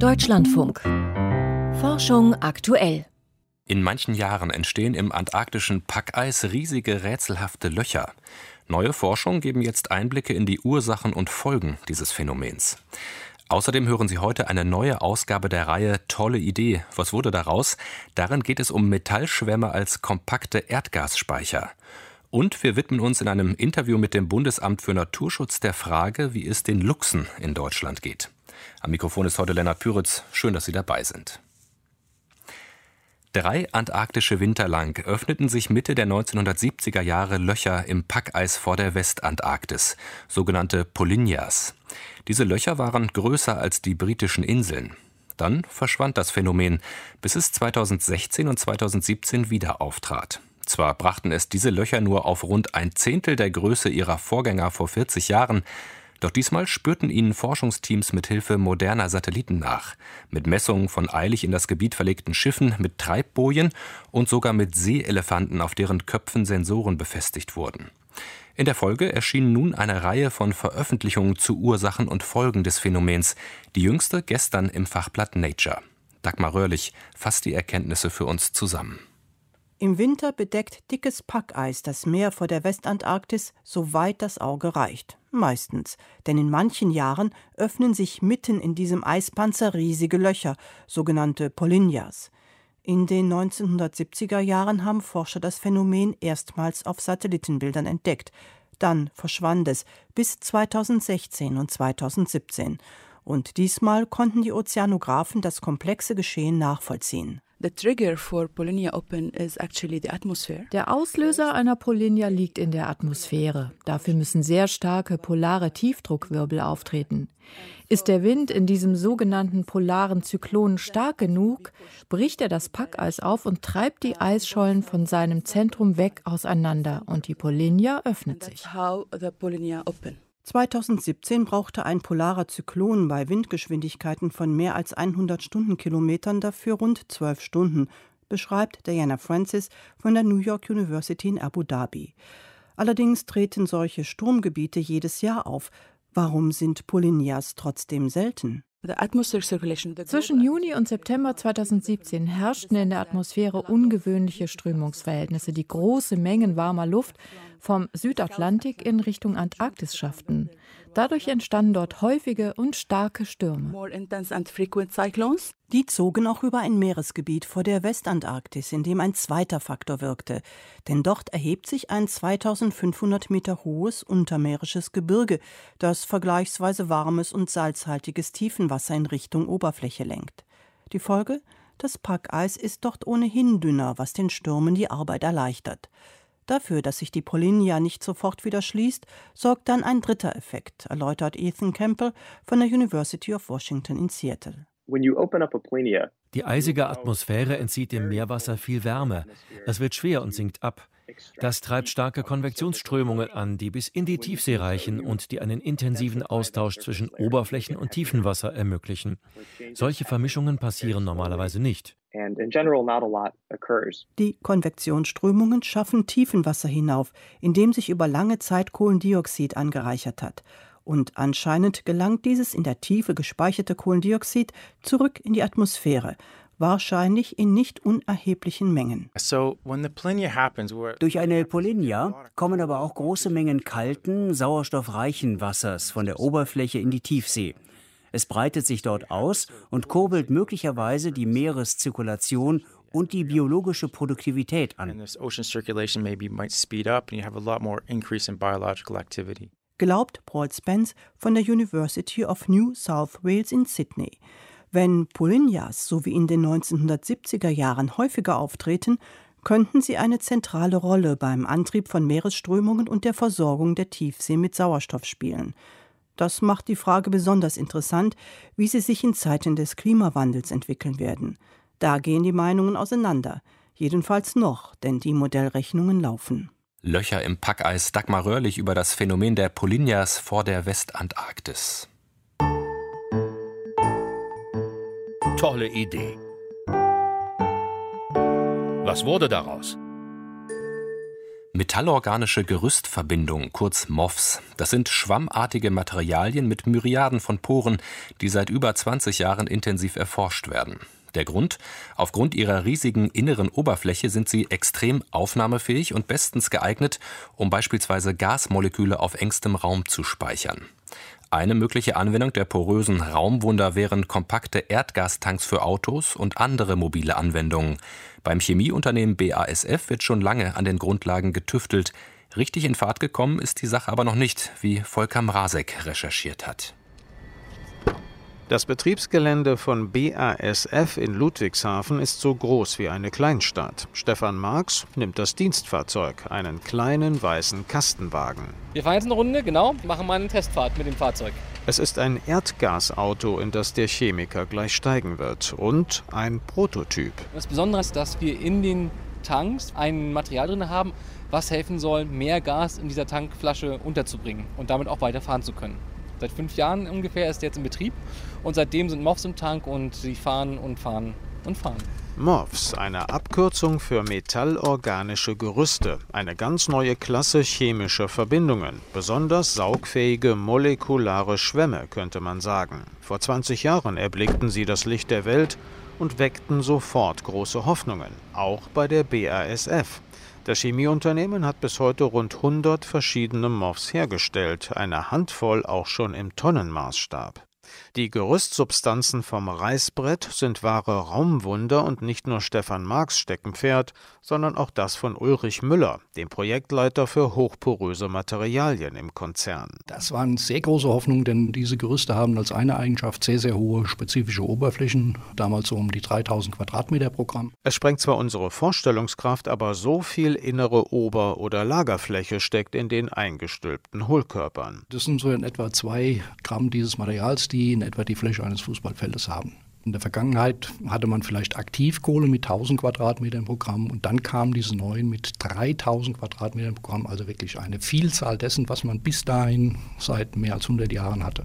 Deutschlandfunk. Forschung aktuell. In manchen Jahren entstehen im antarktischen Packeis riesige rätselhafte Löcher. Neue Forschungen geben jetzt Einblicke in die Ursachen und Folgen dieses Phänomens. Außerdem hören Sie heute eine neue Ausgabe der Reihe Tolle Idee. Was wurde daraus? Darin geht es um Metallschwämme als kompakte Erdgasspeicher. Und wir widmen uns in einem Interview mit dem Bundesamt für Naturschutz der Frage, wie es den Luchsen in Deutschland geht. Am Mikrofon ist heute Lennart Püritz. Schön, dass Sie dabei sind. 3 antarktische Winter lang öffneten sich Mitte der 1970er Jahre Löcher im Packeis vor der Westantarktis, sogenannte Polynyas. Diese Löcher waren größer als die britischen Inseln. Dann verschwand das Phänomen, bis es 2016 und 2017 wieder auftrat. Zwar brachten es diese Löcher nur auf rund 1/10 der Größe ihrer Vorgänger vor 40 Jahren, doch diesmal spürten ihnen Forschungsteams mit Hilfe moderner Satelliten nach. Mit Messungen von eilig in das Gebiet verlegten Schiffen, mit Treibbojen und sogar mit Seeelefanten, auf deren Köpfen Sensoren befestigt wurden. In der Folge erschien nun eine Reihe von Veröffentlichungen zu Ursachen und Folgen des Phänomens, die jüngste gestern im Fachblatt Nature. Dagmar Röhrlich fasst die Erkenntnisse für uns zusammen. Im Winter bedeckt dickes Packeis das Meer vor der Westantarktis, soweit das Auge reicht. Meistens, denn in manchen Jahren öffnen sich mitten in diesem Eispanzer riesige Löcher, sogenannte Polynyas. In den 1970er Jahren haben Forscher das Phänomen erstmals auf Satellitenbildern entdeckt. Dann verschwand es bis 2016 und 2017. Und diesmal konnten die Ozeanographen das komplexe Geschehen nachvollziehen. Der Auslöser einer Polynya liegt in der Atmosphäre. Dafür müssen sehr starke polare Tiefdruckwirbel auftreten. Ist der Wind in diesem sogenannten polaren Zyklon stark genug, bricht er das Packeis auf und treibt die Eisschollen von seinem Zentrum weg auseinander und die Polynya öffnet sich. 2017 brauchte ein polarer Zyklon bei Windgeschwindigkeiten von mehr als 100 Stundenkilometern dafür rund 12 Stunden, beschreibt Diana Francis von der New York University in Abu Dhabi. Allerdings treten solche Sturmgebiete jedes Jahr auf. Warum sind Polynyas trotzdem selten? Zwischen Juni und September 2017 herrschten in der Atmosphäre ungewöhnliche Strömungsverhältnisse, die große Mengen warmer Luft vom Südatlantik in Richtung Antarktis schafften. Dadurch entstanden dort häufige und starke Stürme. Die zogen auch über ein Meeresgebiet vor der Westantarktis, in dem ein zweiter Faktor wirkte. Denn dort erhebt sich ein 2500 Meter hohes untermeerisches Gebirge, das vergleichsweise warmes und salzhaltiges Tiefenwasser in Richtung Oberfläche lenkt. Die Folge? Das Packeis ist dort ohnehin dünner, was den Stürmen die Arbeit erleichtert. Dafür, dass sich die Polynya nicht sofort wieder schließt, sorgt dann ein dritter Effekt, erläutert Ethan Campbell von der University of Washington in Seattle. Die eisige Atmosphäre entzieht dem Meerwasser viel Wärme. Es wird schwer und sinkt ab. Das treibt starke Konvektionsströmungen an, die bis in die Tiefsee reichen und die einen intensiven Austausch zwischen Oberflächen- und Tiefenwasser ermöglichen. Solche Vermischungen passieren normalerweise nicht. Die Konvektionsströmungen schaffen Tiefenwasser hinauf, in dem sich über lange Zeit Kohlendioxid angereichert hat. Und anscheinend gelangt dieses in der Tiefe gespeicherte Kohlendioxid zurück in die Atmosphäre, wahrscheinlich in nicht unerheblichen Mengen. Durch eine Polynya kommen aber auch große Mengen kalten, sauerstoffreichen Wassers von der Oberfläche in die Tiefsee. Es breitet sich dort aus und kurbelt möglicherweise die Meereszirkulation und die biologische Produktivität an. Glaubt Paul Spence von der University of New South Wales in Sydney. Wenn Polynyas, so wie in den 1970er Jahren, häufiger auftreten, könnten sie eine zentrale Rolle beim Antrieb von Meeresströmungen und der Versorgung der Tiefsee mit Sauerstoff spielen. Das macht die Frage besonders interessant, wie sie sich in Zeiten des Klimawandels entwickeln werden. Da gehen die Meinungen auseinander. Jedenfalls noch, denn die Modellrechnungen laufen. Löcher im Packeis. Dagmar Röhrlich über das Phänomen der Polynyas vor der Westantarktis. Tolle Idee. Was wurde daraus? Metallorganische Gerüstverbindungen, kurz MOFs, das sind schwammartige Materialien mit Myriaden von Poren, die seit über 20 Jahren intensiv erforscht werden. Der Grund? Aufgrund ihrer riesigen inneren Oberfläche sind sie extrem aufnahmefähig und bestens geeignet, um beispielsweise Gasmoleküle auf engstem Raum zu speichern. Eine mögliche Anwendung der porösen Raumwunder wären kompakte Erdgastanks für Autos und andere mobile Anwendungen. Beim Chemieunternehmen BASF wird schon lange an den Grundlagen getüftelt. Richtig in Fahrt gekommen ist die Sache aber noch nicht, wie Volker Mrazek recherchiert hat. Das Betriebsgelände von BASF in Ludwigshafen ist so groß wie eine Kleinstadt. Stefan Marx nimmt das Dienstfahrzeug, einen kleinen weißen Kastenwagen. Wir fahren jetzt eine Runde, genau, machen mal eine Testfahrt mit dem Fahrzeug. Es ist ein Erdgasauto, in das der Chemiker gleich steigen wird, und ein Prototyp. Das Besondere ist, dass wir in den Tanks ein Material drin haben, was helfen soll, mehr Gas in dieser Tankflasche unterzubringen und damit auch weiterfahren zu können. Seit 5 Jahren ungefähr ist er jetzt in Betrieb und seitdem sind MOFs im Tank und sie fahren und fahren und fahren. MOFs, eine Abkürzung für metallorganische Gerüste, eine ganz neue Klasse chemischer Verbindungen, besonders saugfähige molekulare Schwämme, könnte man sagen. Vor 20 Jahren erblickten sie das Licht der Welt und weckten sofort große Hoffnungen, auch bei der BASF. Das Chemieunternehmen hat bis heute rund 100 verschiedene MOFs hergestellt, eine Handvoll auch schon im Tonnenmaßstab. Die Gerüstsubstanzen vom Reißbrett sind wahre Raumwunder und nicht nur Stefan Marx Steckenpferd, sondern auch das von Ulrich Müller, dem Projektleiter für hochporöse Materialien im Konzern. Das waren sehr große Hoffnungen, denn diese Gerüste haben als eine Eigenschaft sehr, sehr hohe spezifische Oberflächen, damals so um die 3000 Quadratmeter pro Gramm. Es sprengt zwar unsere Vorstellungskraft, aber so viel innere Ober- oder Lagerfläche steckt in den eingestülpten Hohlkörpern. Das sind so in etwa 2 Gramm dieses Materials, die in etwa die Fläche eines Fußballfeldes haben. In der Vergangenheit hatte man vielleicht Aktivkohle mit 1000 Quadratmetern pro Gramm und dann kamen diese neuen mit 3000 Quadratmetern pro Gramm, also wirklich eine Vielzahl dessen, was man bis dahin seit mehr als 100 Jahren hatte.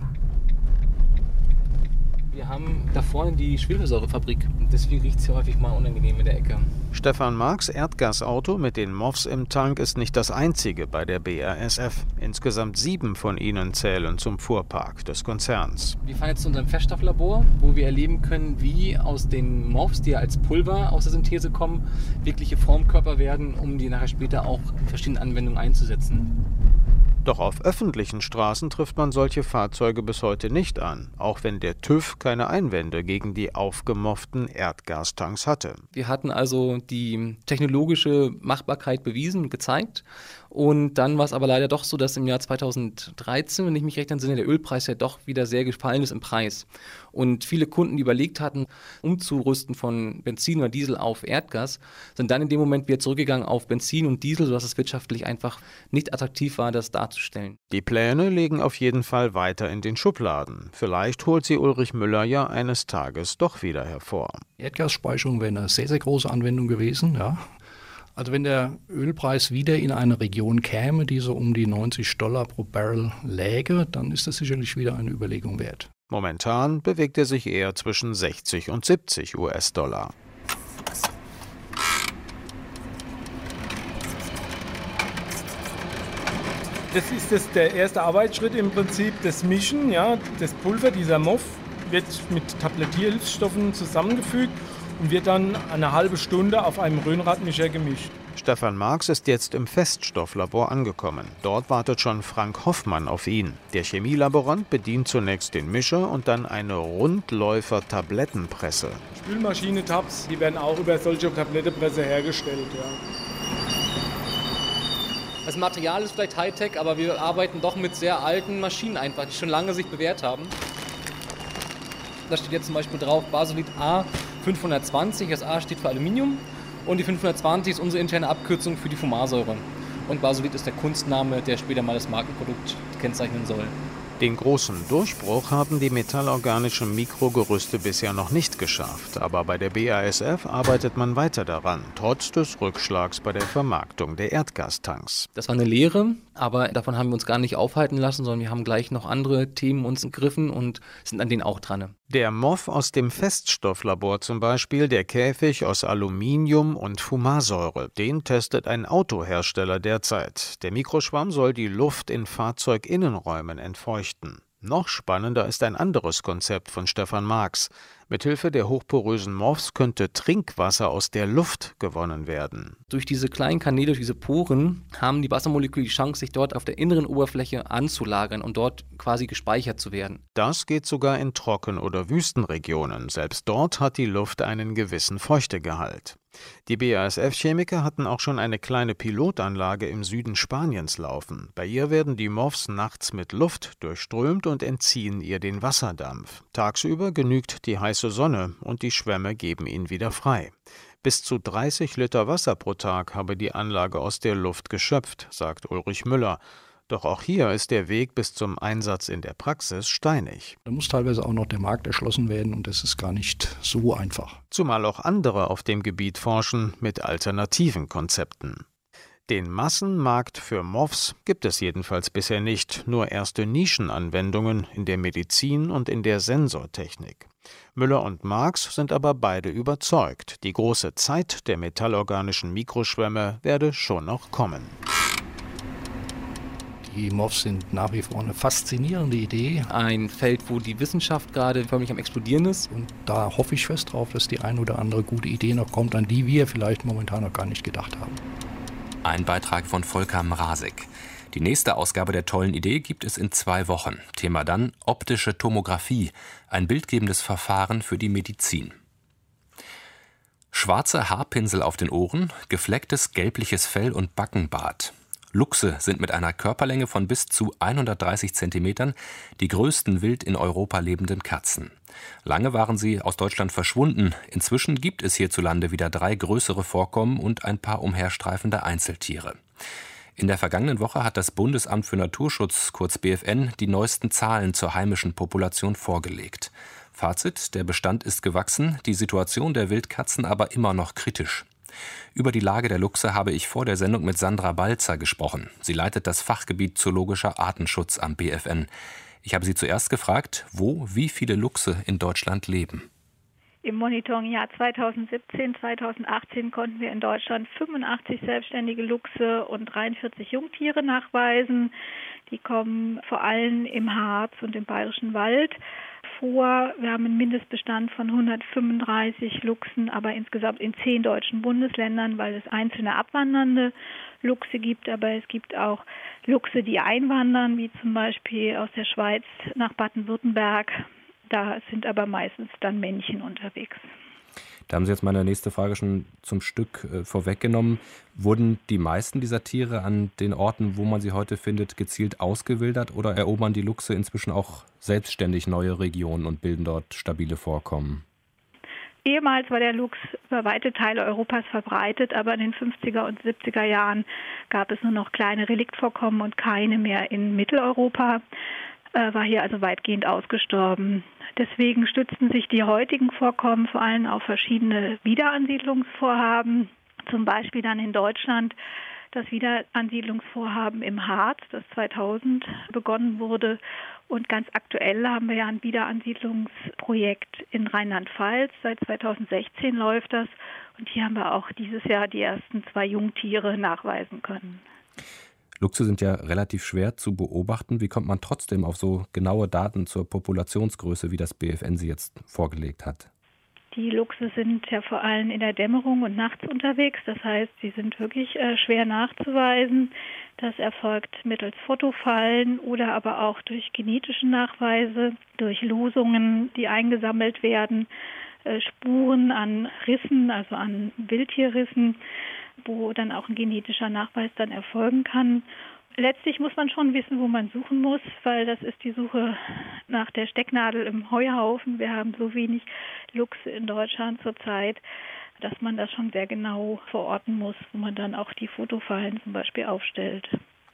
Wir haben da vorne die Schwefelsäurefabrik und deswegen riecht es hier häufig mal unangenehm in der Ecke. Stefan Marx Erdgasauto mit den MOFs im Tank ist nicht das einzige bei der BASF. Insgesamt 7 von ihnen zählen zum Fuhrpark des Konzerns. Wir fahren jetzt zu unserem Feststofflabor, wo wir erleben können, wie aus den MOFs, die ja als Pulver aus der Synthese kommen, wirkliche Formkörper werden, um die nachher später auch in verschiedenen Anwendungen einzusetzen. Doch auf öffentlichen Straßen trifft man solche Fahrzeuge bis heute nicht an, auch wenn der TÜV keine Einwände gegen die aufgemofften Erdgastanks hatte. Wir hatten also die technologische Machbarkeit bewiesen und gezeigt. Und dann war es aber leider doch so, dass im Jahr 2013, wenn ich mich recht entsinne, der Ölpreis ja doch wieder sehr gefallen ist im Preis. Und viele Kunden, die überlegt hatten, umzurüsten von Benzin oder Diesel auf Erdgas, sind dann in dem Moment wieder zurückgegangen auf Benzin und Diesel, sodass es wirtschaftlich einfach nicht attraktiv war, das darzustellen. Die Pläne liegen auf jeden Fall weiter in den Schubladen. Vielleicht holt sie Ulrich Müller ja eines Tages doch wieder hervor. Erdgasspeicherung wäre eine sehr, sehr große Anwendung gewesen, ja. Also wenn der Ölpreis wieder in eine Region käme, die so um die $90 pro Barrel läge, dann ist das sicherlich wieder eine Überlegung wert. Momentan bewegt er sich eher zwischen 60 und 70 US-Dollar. Das ist der erste Arbeitsschritt im Prinzip, das Mischen. Ja, das Pulver, dieser MOF, wird mit Tablettierhilfsstoffen zusammengefügt und wird dann eine halbe Stunde auf einem Röhnradmischer gemischt. Stefan Marx ist jetzt im Feststofflabor angekommen. Dort wartet schon Frank Hoffmann auf ihn. Der Chemielaborant bedient zunächst den Mischer und dann eine Rundläufer-Tablettenpresse. Spülmaschine-Tabs, die werden auch über solche Tablettenpresse hergestellt. Ja. Das Material ist vielleicht Hightech, aber wir arbeiten doch mit sehr alten Maschinen einfach, die schon lange sich bewährt haben. Da steht jetzt zum Beispiel drauf Basolit A520, das A steht für Aluminium und die 520 ist unsere interne Abkürzung für die Fumarsäure. Und Basolit ist der Kunstname, der später mal das Markenprodukt kennzeichnen soll. Den großen Durchbruch haben die metallorganischen Mikrogerüste bisher noch nicht geschafft. Aber bei der BASF arbeitet man weiter daran, trotz des Rückschlags bei der Vermarktung der Erdgastanks. Das war eine Lehre, Aber davon haben wir uns gar nicht aufhalten lassen, sondern wir haben gleich noch andere Themen uns gegriffen und sind an denen auch dran. Der Moff aus dem Feststofflabor zum Beispiel, der Käfig aus Aluminium und Fumarsäure, den testet ein Autohersteller derzeit. Der Mikroschwamm soll die Luft in Fahrzeuginnenräumen entfeuchten. Noch spannender ist ein anderes Konzept von Stefan Marx. Mithilfe der hochporösen Moffs könnte Trinkwasser aus der Luft gewonnen werden. Durch diese kleinen Kanäle, durch diese Poren, haben die Wassermoleküle die Chance, sich dort auf der inneren Oberfläche anzulagern und dort quasi gespeichert zu werden. Das geht sogar in Trocken- oder Wüstenregionen. Selbst dort hat die Luft einen gewissen Feuchtegehalt. Die BASF-Chemiker hatten auch schon eine kleine Pilotanlage im Süden Spaniens laufen. Bei ihr werden die Moffs nachts mit Luft durchströmt und entziehen ihr den Wasserdampf. Tagsüber genügt die heiße Sonne und die Schwämme geben ihn wieder frei. Bis zu 30 Liter Wasser pro Tag habe die Anlage aus der Luft geschöpft, sagt Ulrich Müller. Doch auch hier ist der Weg bis zum Einsatz in der Praxis steinig. Da muss teilweise auch noch der Markt erschlossen werden und das ist gar nicht so einfach. Zumal auch andere auf dem Gebiet forschen mit alternativen Konzepten. Den Massenmarkt für Moffs gibt es jedenfalls bisher nicht, nur erste Nischenanwendungen in der Medizin und in der Sensortechnik. Müller und Marx sind aber beide überzeugt, die große Zeit der metallorganischen Mikroschwämme werde schon noch kommen. Die Moffs sind nach wie vor eine faszinierende Idee. Ein Feld, wo die Wissenschaft gerade förmlich am Explodieren ist. Und da hoffe ich fest drauf, dass die ein oder andere gute Idee noch kommt, an die wir vielleicht momentan noch gar nicht gedacht haben. Ein Beitrag von Volker Mrazek. Die nächste Ausgabe der tollen Idee gibt es in 2 Wochen. Thema dann optische Tomographie, ein bildgebendes Verfahren für die Medizin. Schwarze Haarpinsel auf den Ohren, geflecktes gelbliches Fell und Backenbart. Luchse sind mit einer Körperlänge von bis zu 130 Zentimetern die größten wild in Europa lebenden Katzen. Lange waren sie aus Deutschland verschwunden. Inzwischen gibt es hierzulande wieder 3 größere Vorkommen und ein paar umherstreifende Einzeltiere. In der vergangenen Woche hat das Bundesamt für Naturschutz, kurz BfN, die neuesten Zahlen zur heimischen Population vorgelegt. Fazit: Der Bestand ist gewachsen, die Situation der Wildkatzen aber immer noch kritisch. Über die Lage der Luchse habe ich vor der Sendung mit Sandra Balzer gesprochen. Sie leitet das Fachgebiet Zoologischer Artenschutz am BfN. Ich habe sie zuerst gefragt, wo wie viele Luchse in Deutschland leben. Im Monitoringjahr 2017, 2018 konnten wir in Deutschland 85 selbstständige Luchse und 43 Jungtiere nachweisen. Die kommen vor allem im Harz und im Bayerischen Wald vor. Wir haben einen Mindestbestand von 135 Luchsen, aber insgesamt in 10 deutschen Bundesländern, weil es einzelne abwandernde Luchse gibt. Aber es gibt auch Luchse, die einwandern, wie zum Beispiel aus der Schweiz nach Baden-Württemberg. Da sind aber meistens dann Männchen unterwegs. Da haben Sie jetzt meine nächste Frage schon zum Stück vorweggenommen. Wurden die meisten dieser Tiere an den Orten, wo man sie heute findet, gezielt ausgewildert oder erobern die Luchse inzwischen auch selbstständig neue Regionen und bilden dort stabile Vorkommen? Ehemals war der Luchs über weite Teile Europas verbreitet, aber in den 50er und 70er Jahren gab es nur noch kleine Reliktvorkommen und keine mehr in Mitteleuropa. War hier also weitgehend ausgestorben. Deswegen stützten sich die heutigen Vorkommen vor allem auf verschiedene Wiederansiedlungsvorhaben, zum Beispiel dann in Deutschland das Wiederansiedlungsvorhaben im Harz, das 2000 begonnen wurde. Und ganz aktuell haben wir ja ein Wiederansiedlungsprojekt in Rheinland-Pfalz. Seit 2016 läuft das. Und hier haben wir auch dieses Jahr die ersten 2 Jungtiere nachweisen können. Luchse sind ja relativ schwer zu beobachten. Wie kommt man trotzdem auf so genaue Daten zur Populationsgröße, wie das BfN sie jetzt vorgelegt hat? Die Luchse sind ja vor allem in der Dämmerung und nachts unterwegs. Das heißt, sie sind wirklich schwer nachzuweisen. Das erfolgt mittels Fotofallen oder aber auch durch genetische Nachweise, durch Losungen, die eingesammelt werden, Spuren an Rissen, also an Wildtierrissen, wo dann auch ein genetischer Nachweis dann erfolgen kann. Letztlich muss man schon wissen, wo man suchen muss, weil das ist die Suche nach der Stecknadel im Heuhaufen. Wir haben so wenig Luchse in Deutschland zurzeit, dass man das schon sehr genau verorten muss, wo man dann auch die Fotofallen zum Beispiel aufstellt.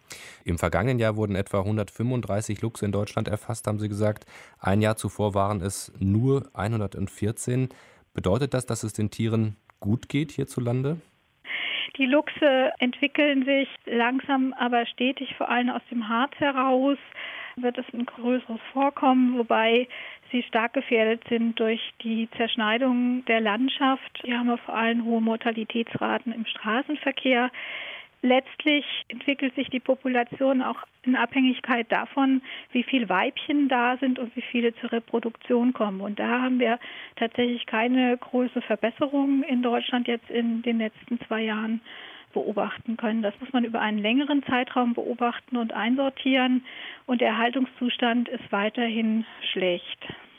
Im vergangenen Jahr wurden etwa 135 Luchse in Deutschland erfasst, haben Sie gesagt. Ein Jahr zuvor waren es nur 114. Bedeutet das, dass es den Tieren gut geht hierzulande? Die Luchse entwickeln sich langsam, aber stetig, vor allem aus dem Harz heraus wird es ein größeres Vorkommen, wobei sie stark gefährdet sind durch die Zerschneidung der Landschaft. Hier haben wir vor allem hohe Mortalitätsraten im Straßenverkehr. Letztlich entwickelt sich die Population auch in Abhängigkeit davon, wie viele Weibchen da sind und wie viele zur Reproduktion kommen. Und da haben wir tatsächlich keine große Verbesserung in Deutschland jetzt in den letzten 2 Jahren beobachten können. Das muss man über einen längeren Zeitraum beobachten und einsortieren. Und der Erhaltungszustand ist weiterhin schlecht.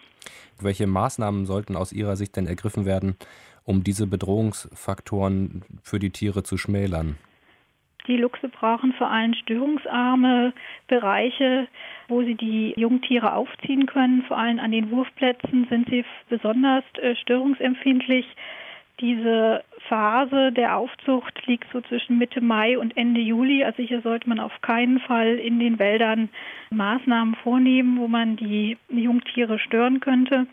Welche Maßnahmen sollten aus Ihrer Sicht denn ergriffen werden, um diese Bedrohungsfaktoren für die Tiere zu schmälern? Die Luchse brauchen vor allem störungsarme Bereiche, wo sie die Jungtiere aufziehen können. Vor allem an den Wurfplätzen sind sie besonders störungsempfindlich. Diese Phase der Aufzucht liegt so zwischen Mitte Mai und Ende Juli. Also hier sollte man auf keinen Fall in den Wäldern Maßnahmen vornehmen, wo man die Jungtiere stören könnte.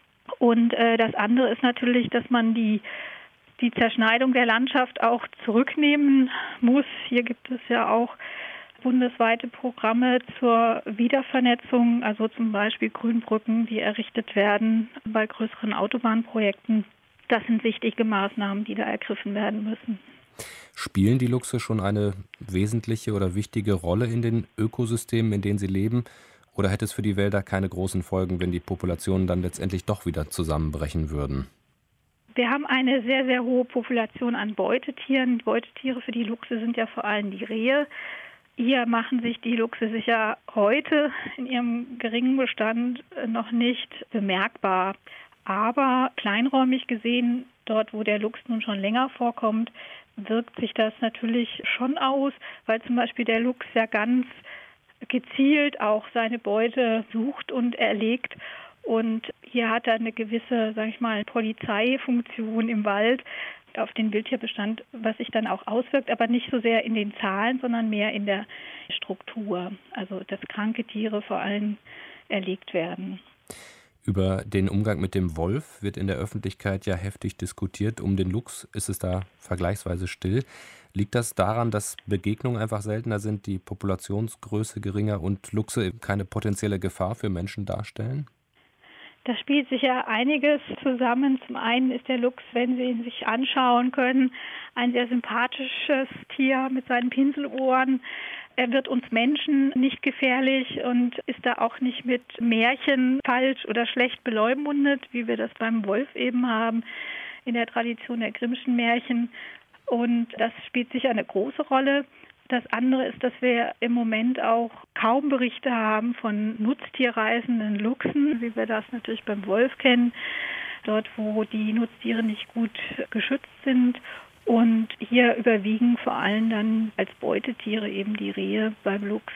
Und das andere ist natürlich, dass man die Zerschneidung der Landschaft auch zurücknehmen muss. Hier gibt es ja auch bundesweite Programme zur Wiedervernetzung, also zum Beispiel Grünbrücken, die errichtet werden bei größeren Autobahnprojekten. Das sind wichtige Maßnahmen, die da ergriffen werden müssen. Spielen die Luchse schon eine wesentliche oder wichtige Rolle in den Ökosystemen, in denen sie leben? Oder hätte es für die Wälder keine großen Folgen, wenn die Populationen dann letztendlich doch wieder zusammenbrechen würden? Wir haben eine sehr, sehr hohe Population an Beutetieren. Beutetiere für die Luchse sind ja vor allem die Rehe. Hier machen sich die Luchse sicher heute in ihrem geringen Bestand noch nicht bemerkbar. Aber kleinräumig gesehen, dort wo der Luchs nun schon länger vorkommt, wirkt sich das natürlich schon aus, weil zum Beispiel der Luchs ja ganz gezielt auch seine Beute sucht und erlegt. Und hier hat er eine gewisse, sage ich mal, Polizeifunktion im Wald auf den Wildtierbestand, was sich dann auch auswirkt, aber nicht so sehr in den Zahlen, sondern mehr in der Struktur. Also dass kranke Tiere vor allem erlegt werden. Über den Umgang mit dem Wolf wird in der Öffentlichkeit ja heftig diskutiert. Um den Luchs ist es da vergleichsweise still. Liegt das daran, dass Begegnungen einfach seltener sind, die Populationsgröße geringer und Luchse keine potenzielle Gefahr für Menschen darstellen? Da spielt sich ja einiges zusammen. Zum einen ist der Luchs, wenn Sie ihn sich anschauen können, ein sehr sympathisches Tier mit seinen Pinselohren. Er wird uns Menschen nicht gefährlich und ist da auch nicht mit Märchen falsch oder schlecht beleumundet, wie wir das beim Wolf eben haben, in der Tradition der Grimmschen Märchen. Und das spielt sicher eine große Rolle. Das andere ist, dass wir im Moment auch kaum Berichte haben von nutztierreißenden Luchsen, wie wir das natürlich beim Wolf kennen, dort wo die Nutztiere nicht gut geschützt sind. Und hier überwiegen vor allem dann als Beutetiere eben die Rehe beim Luchs.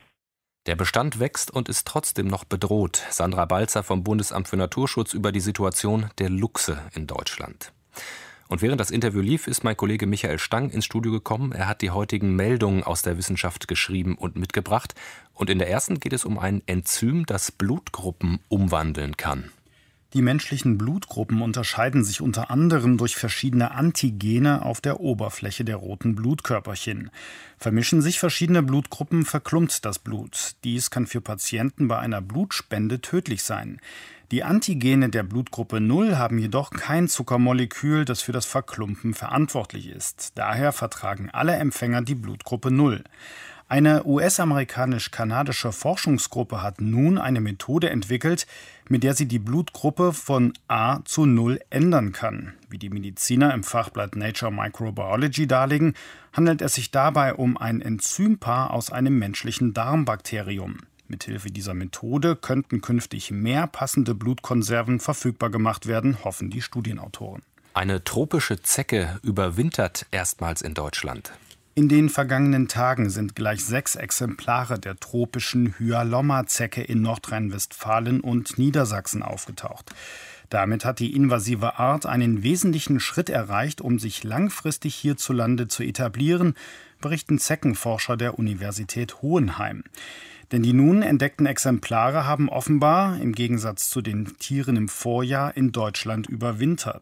Der Bestand wächst und ist trotzdem noch bedroht. Sandra Balzer vom Bundesamt für Naturschutz über die Situation der Luchse in Deutschland. Und während das Interview lief, ist mein Kollege Michael Stang ins Studio gekommen. Er hat die heutigen Meldungen aus der Wissenschaft geschrieben und mitgebracht. Und in der ersten geht es um ein Enzym, das Blutgruppen umwandeln kann. Die menschlichen Blutgruppen unterscheiden sich unter anderem durch verschiedene Antigene auf der Oberfläche der roten Blutkörperchen. Vermischen sich verschiedene Blutgruppen, verklumpt das Blut. Dies kann für Patienten bei einer Blutspende tödlich sein. Die Antigene der Blutgruppe 0 haben jedoch kein Zuckermolekül, das für das Verklumpen verantwortlich ist. Daher vertragen alle Empfänger die Blutgruppe 0. Eine US-amerikanisch-kanadische Forschungsgruppe hat nun eine Methode entwickelt, mit der sie die Blutgruppe von A zu 0 ändern kann. Wie die Mediziner im Fachblatt Nature Microbiology darlegen, handelt es sich dabei um ein Enzympaar aus einem menschlichen Darmbakterium. Mithilfe dieser Methode könnten künftig mehr passende Blutkonserven verfügbar gemacht werden, hoffen die Studienautoren. Eine tropische Zecke überwintert erstmals in Deutschland. In den vergangenen Tagen sind gleich 6 Exemplare der tropischen Hyalomma-Zecke in Nordrhein-Westfalen und Niedersachsen aufgetaucht. Damit hat die invasive Art einen wesentlichen Schritt erreicht, um sich langfristig hierzulande zu etablieren, berichten Zeckenforscher der Universität Hohenheim. Denn die nun entdeckten Exemplare haben offenbar, im Gegensatz zu den Tieren im Vorjahr, in Deutschland überwintert.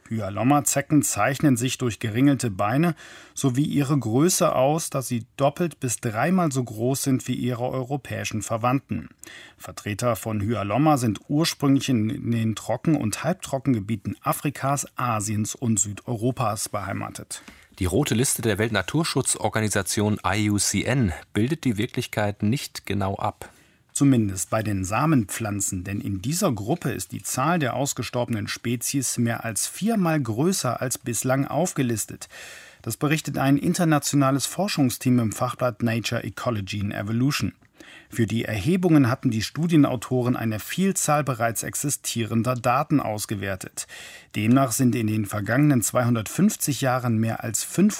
Hyalomma-Zecken zeichnen sich durch geringelte Beine sowie ihre Größe aus, dass sie doppelt bis dreimal so groß sind wie ihre europäischen Verwandten. Vertreter von Hyalomma sind ursprünglich in den Trocken- und Halbtrockengebieten Afrikas, Asiens und Südeuropas beheimatet. Die rote Liste der Weltnaturschutzorganisation IUCN bildet die Wirklichkeit nicht genau ab. Zumindest bei den Samenpflanzen, denn in dieser Gruppe ist die Zahl der ausgestorbenen Spezies mehr als 4-mal größer als bislang aufgelistet. Das berichtet ein internationales Forschungsteam im Fachblatt Nature Ecology and Evolution. Für die Erhebungen hatten die Studienautoren eine Vielzahl bereits existierender Daten ausgewertet. Demnach sind in den vergangenen 250 Jahren mehr als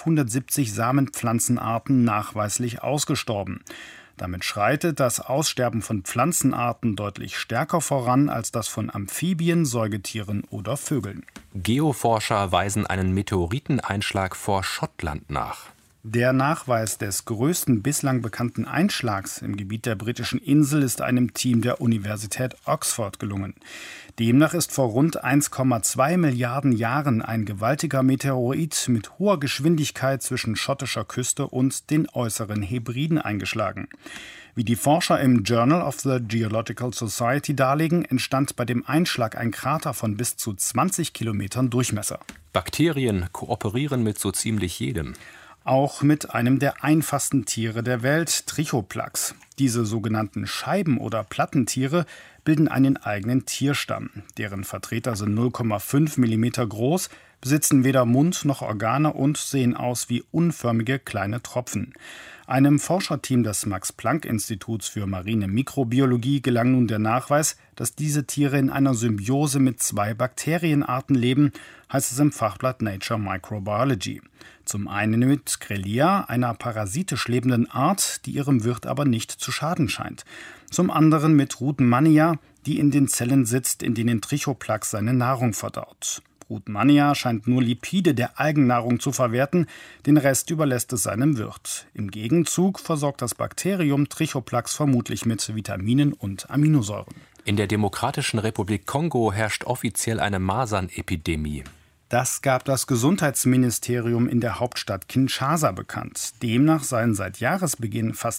570 Samenpflanzenarten nachweislich ausgestorben. Damit schreitet das Aussterben von Pflanzenarten deutlich stärker voran als das von Amphibien, Säugetieren oder Vögeln. Geoforscher weisen einen Meteoriteneinschlag vor Schottland nach. Der Nachweis des größten bislang bekannten Einschlags im Gebiet der britischen Insel ist einem Team der Universität Oxford gelungen. Demnach ist vor rund 1,2 Milliarden Jahren ein gewaltiger Meteorit mit hoher Geschwindigkeit zwischen schottischer Küste und den äußeren Hebriden eingeschlagen. Wie die Forscher im Journal of the Geological Society darlegen, entstand bei dem Einschlag ein Krater von bis zu 20 Kilometern Durchmesser. Bakterien kooperieren mit so ziemlich jedem. Auch mit einem der einfachsten Tiere der Welt, Trichoplax. Diese sogenannten Scheiben- oder Plattentiere bilden einen eigenen Tierstamm. Deren Vertreter sind 0,5 mm groß, besitzen weder Mund noch Organe und sehen aus wie unförmige kleine Tropfen. Einem Forscherteam des Max-Planck-Instituts für marine Mikrobiologie gelang nun der Nachweis, dass diese Tiere in einer Symbiose mit 2 Bakterienarten leben, heißt es im Fachblatt Nature Microbiology. Zum einen mit Grellia, einer parasitisch lebenden Art, die ihrem Wirt aber nicht zu schaden scheint. Zum anderen mit Rudmannia, die in den Zellen sitzt, in denen Trichoplax seine Nahrung verdaut. Rudmannia scheint nur Lipide der Algennahrung zu verwerten, den Rest überlässt es seinem Wirt. Im Gegenzug versorgt das Bakterium Trichoplax vermutlich mit Vitaminen und Aminosäuren. In der Demokratischen Republik Kongo herrscht offiziell eine Masernepidemie. Das gab das Gesundheitsministerium in der Hauptstadt Kinshasa bekannt. Demnach seien seit Jahresbeginn fast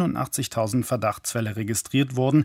87.000 Verdachtsfälle registriert worden.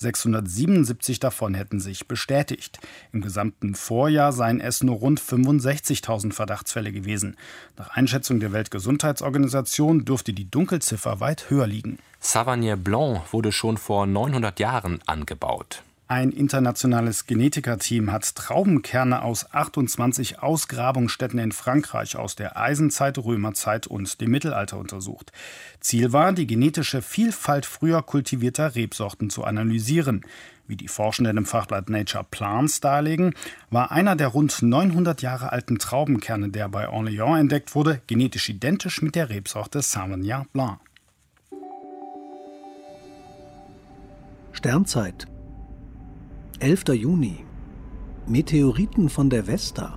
677 davon hätten sich bestätigt. Im gesamten Vorjahr seien es nur rund 65.000 Verdachtsfälle gewesen. Nach Einschätzung der Weltgesundheitsorganisation dürfte die Dunkelziffer weit höher liegen. Savagnin Blanc wurde schon vor 900 Jahren angebaut. Ein internationales Genetikerteam hat Traubenkerne aus 28 Ausgrabungsstätten in Frankreich aus der Eisenzeit, Römerzeit und dem Mittelalter untersucht. Ziel war, die genetische Vielfalt früher kultivierter Rebsorten zu analysieren. Wie die Forschenden im Fachblatt Nature Plants darlegen, war einer der rund 900 Jahre alten Traubenkerne, der bei Orléans entdeckt wurde, genetisch identisch mit der Rebsorte Sauvignon Blanc. Sternzeit 11. Juni. Meteoriten von der Vesta.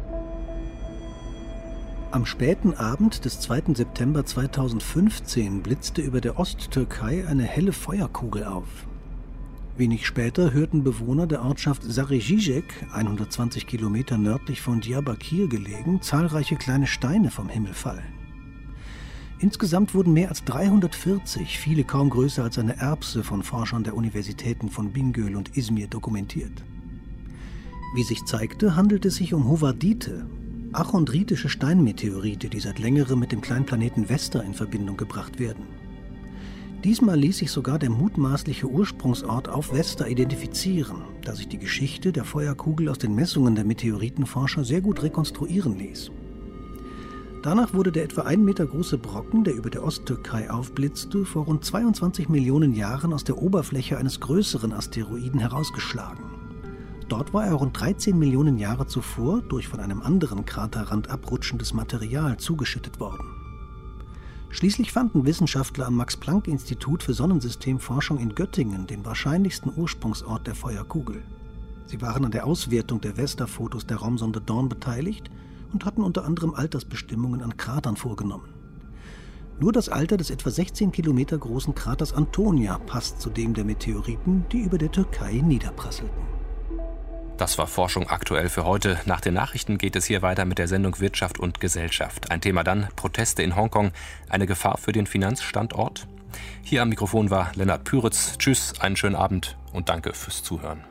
Am späten Abend des 2. September 2015 blitzte über der Osttürkei eine helle Feuerkugel auf. Wenig später hörten Bewohner der Ortschaft Sarıcık, 120 Kilometer nördlich von Diyarbakir gelegen, zahlreiche kleine Steine vom Himmel fallen. Insgesamt wurden mehr als 340, viele kaum größer als eine Erbse, von Forschern der Universitäten von Bingöl und Izmir dokumentiert. Wie sich zeigte, handelt es sich um Hovardite, achondritische Steinmeteorite, die seit längerem mit dem kleinen Planeten Vesta in Verbindung gebracht werden. Diesmal ließ sich sogar der mutmaßliche Ursprungsort auf Vesta identifizieren, da sich die Geschichte der Feuerkugel aus den Messungen der Meteoritenforscher sehr gut rekonstruieren ließ. Danach wurde der etwa 1 Meter große Brocken, der über der Osttürkei aufblitzte, vor rund 22 Millionen Jahren aus der Oberfläche eines größeren Asteroiden herausgeschlagen. Dort war er rund 13 Millionen Jahre zuvor durch von einem anderen Kraterrand abrutschendes Material zugeschüttet worden. Schließlich fanden Wissenschaftler am Max-Planck-Institut für Sonnensystemforschung in Göttingen den wahrscheinlichsten Ursprungsort der Feuerkugel. Sie waren an der Auswertung der Vesta-Fotos der Raumsonde Dawn beteiligt und hatten unter anderem Altersbestimmungen an Kratern vorgenommen. Nur das Alter des etwa 16 Kilometer großen Kraters Antonia passt zu dem der Meteoriten, die über der Türkei niederprasselten. Das war Forschung aktuell für heute. Nach den Nachrichten geht es hier weiter mit der Sendung Wirtschaft und Gesellschaft. Ein Thema dann: Proteste in Hongkong, eine Gefahr für den Finanzstandort? Hier am Mikrofon war Lennart Püritz. Tschüss, einen schönen Abend und danke fürs Zuhören.